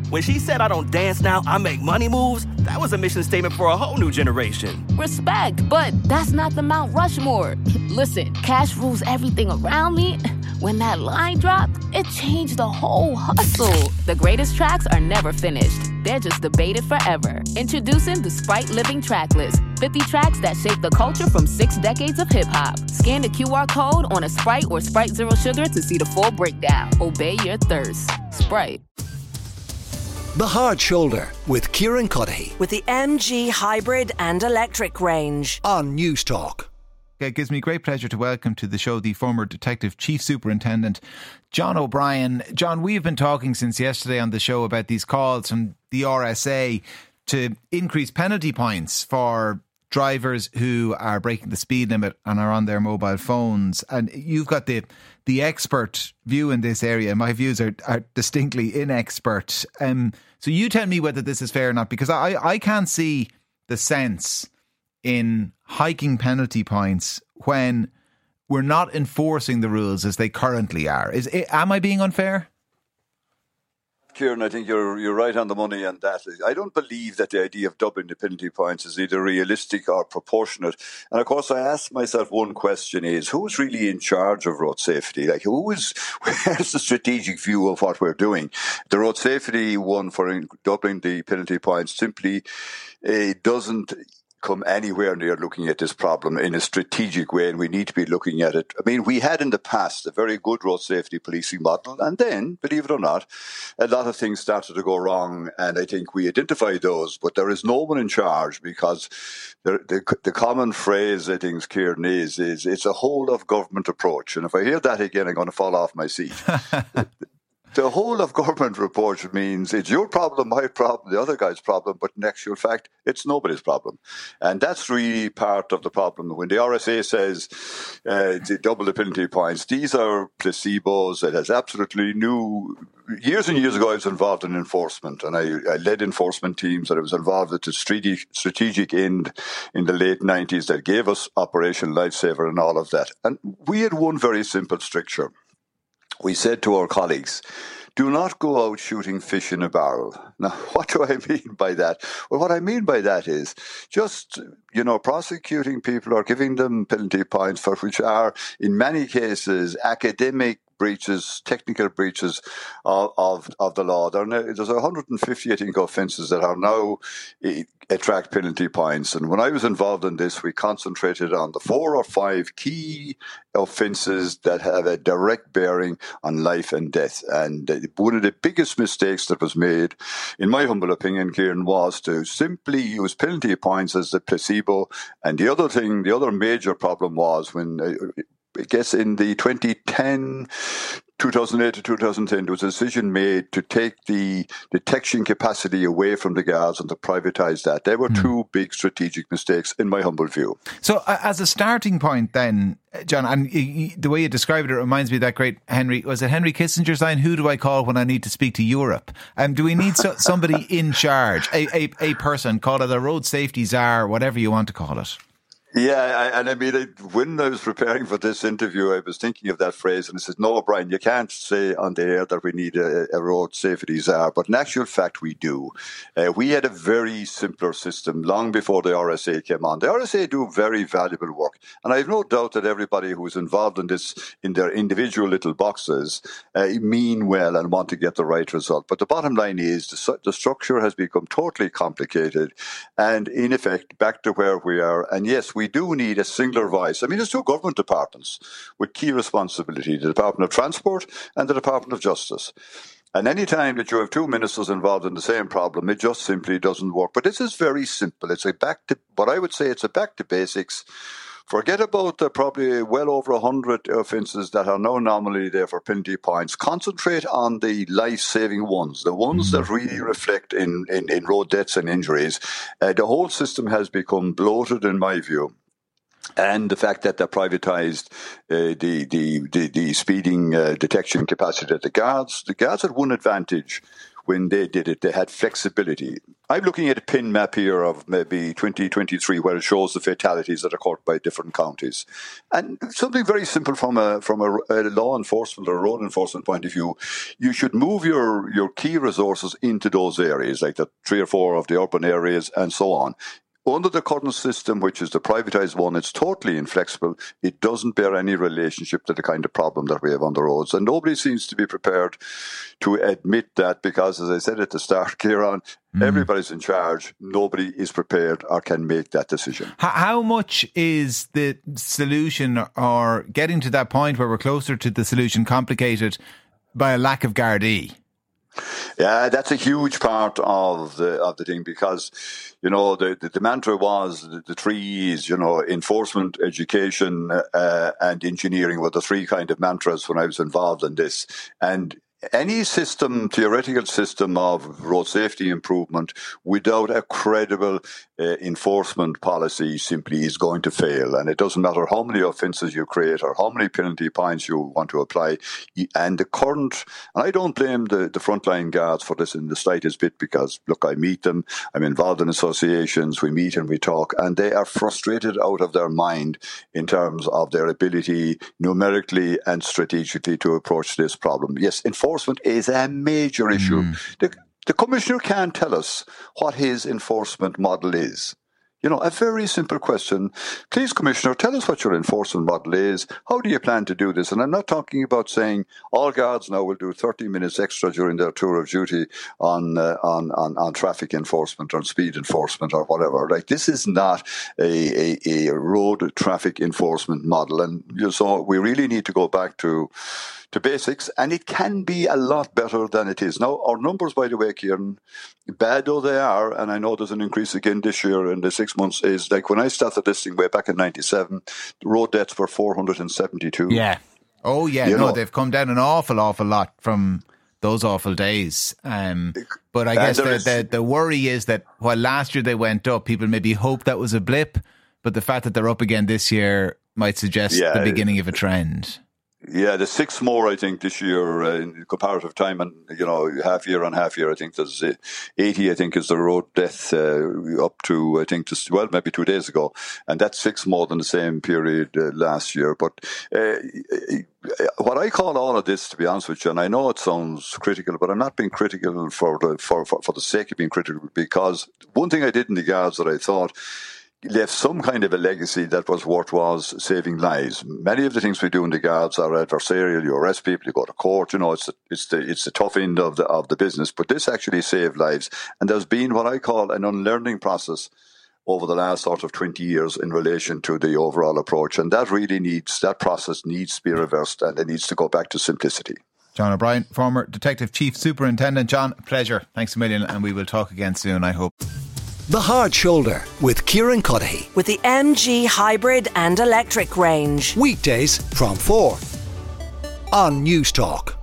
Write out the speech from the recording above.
When she said I don't dance now, I make money moves, that was a mission statement for a whole new generation. Respect, but that's not the Mount Rushmore. Listen, cash rules everything around me. When that line dropped, it changed the whole hustle. The greatest tracks are never finished. They're just debated forever. Introducing the Sprite Living Track List. 50 tracks that shape the culture from 6 decades of hip-hop. Scan the QR code on a Sprite or Sprite Zero Sugar to see the full breakdown. Obey your thirst. Sprite. The Hard Shoulder with Kieran Cuddihy. With the MG Hybrid and Electric range. On News Talk. It gives me great pleasure to welcome to the show the former Detective Chief Superintendent, John O'Brien. John, we've been talking since yesterday on the show about these calls from the RSA to increase penalty points for drivers who are breaking the speed limit and are on their mobile phones. And you've got the expert view in this area. My views are distinctly inexpert. So you tell me whether this is fair or not, because I can't see the sense in hiking penalty points when we're not enforcing the rules as they currently are. Am I being unfair? Kieran, I think you're right on the money on that. I don't believe that the idea of doubling the penalty points is either realistic or proportionate. And of course, I ask myself one question is, who's really in charge of road safety? Where's the strategic view of what we're doing? The road safety one for doubling the penalty points simply doesn't come anywhere near looking at this problem in a strategic way, and we need to be looking at it. I mean, we had in the past a very good road safety policing model, and then, believe it or not, a lot of things started to go wrong, and I think we identified those, but there is no one in charge, because the common phrase, I think, Kieran, is it's a whole of government approach, and if I hear that again, I'm going to fall off my seat. The whole of government approach means it's your problem, my problem, the other guy's problem, but in actual fact, it's nobody's problem. And that's really part of the problem. When the RSA says double the penalty points, these are placebos. It has absolutely years and years ago, I was involved in enforcement, and I led enforcement teams, and I was involved at the strategic end in the late 90s that gave us Operation Lifesaver and all of that. And we had one very simple stricture. We said to our colleagues, do not go out shooting fish in a barrel. Now, what do I mean by that? Well, what I mean by that is just, prosecuting people or giving them penalty points for which are, in many cases, academic breaches, technical breaches of the law. There's 150, I think, offences that are now attract penalty points. And when I was involved in this, we concentrated on the 4 or 5 key offences that have a direct bearing on life and death. And one of the biggest mistakes that was made, in my humble opinion, Kieran, was to simply use penalty points as the placebo. And the other major problem was when I guess in the 2008 to 2010, there was a decision made to take the detection capacity away from the guards and to privatise that. They were 2 big strategic mistakes, in my humble view. So as a starting point then, John, and the way you described it reminds me of that great Henry Kissinger's line, who do I call when I need to speak to Europe? Do we need somebody in charge, a person, call it a road safety czar, whatever you want to call it? Yeah, when I was preparing for this interview, I was thinking of that phrase, and I said, no, Brian, you can't say on the air that we need a road safety czar, but in actual fact, we do. We had a very simpler system long before the RSA came on. The RSA do very valuable work, and I have no doubt that everybody who is involved in this, in their individual little boxes, mean well and want to get the right result. But the bottom line is the structure has become totally complicated, and in effect, back to where we are. And yes, we do need a singular voice. I mean, there's 2 government departments with key responsibility, the Department of Transport and the Department of Justice. And any time that you have 2 ministers involved in the same problem, it just simply doesn't work. But this is very simple. It's it's a back to basics. Forget about the probably well over 100 offences that are now nominally there for penalty points. Concentrate on the life-saving ones, the ones that really reflect in road deaths and injuries. The whole system has become bloated, in my view. And the fact that they privatised the speeding detection capacity at the guards had one advantage when they did it. They had flexibility. I'm looking at a pin map here of maybe 2023 where it shows the fatalities that occurred by different counties. And something very simple from a law enforcement or road enforcement point of view, you should move your key resources into those areas, like the 3 or 4 of the urban areas and so on. Under the current system, which is the privatised one, it's totally inflexible. It doesn't bear any relationship to the kind of problem that we have on the roads. And nobody seems to be prepared to admit that because, as I said at the start, Kieran, everybody's in charge. Nobody is prepared or can make that decision. How much is the solution, or getting to that point where we're closer to the solution, complicated by a lack of Gardaí? Yeah, that's a huge part of the thing because, the mantra was the 3 E's, enforcement, education, and engineering were the 3 kind of mantras when I was involved in this. And any theoretical system of road safety improvement without a credible enforcement policy simply is going to fail. And it doesn't matter how many offences you create or how many penalty points you want to apply. And and I don't blame the frontline guards for this in the slightest bit because, look, I meet them, I'm involved in associations, we meet and we talk, and they are frustrated out of their mind in terms of their ability numerically and strategically to approach this problem. Yes, enforcement is a major issue. The Commissioner can't tell us what his enforcement model is. A very simple question. Please, Commissioner, tell us what your enforcement model is. How do you plan to do this? And I'm not talking about saying all guards now will do 30 minutes extra during their tour of duty on traffic enforcement or speed enforcement or whatever. Like, this is not a road traffic enforcement model. And so we really need to go back to basics, and it can be a lot better than it is. Now, our numbers, by the way, Kieran, bad though they are, and I know there's an increase again this year in the 6 months, is like when I started this thing way back in 97, the road deaths were 472. Yeah. Oh, yeah. They've come down an awful lot from those awful days. But I guess the worry is that while last year they went up, people maybe hope that was a blip, but the fact that they're up again this year might suggest the beginning of a trend. Yeah, there's 6 more, I think, this year in comparative time. And, half year on half year, I think there's 80, I think, is the road death up to, I think, maybe 2 days ago. And that's 6 more than the same period last year. But what I call all of this, to be honest with you, and I know it sounds critical, but I'm not being critical for the sake of being critical, because one thing I did in the Guards that I thought left some kind of a legacy that was worthwhile saving lives. Many of the things we do in the Guards are adversarial. You arrest people, you go to court. It's the tough end of the business. But this actually saved lives, and there's been what I call an unlearning process over the last sort of 20 years in relation to the overall approach, and that process needs to be reversed, and it needs to go back to simplicity. John O'Brien, former Detective Chief Superintendent. John, pleasure. Thanks a million, and we will talk again soon, I hope. The Hard Shoulder with Kieran Cuddihy. With the MG hybrid and electric range. Weekdays from 4 on News Talk.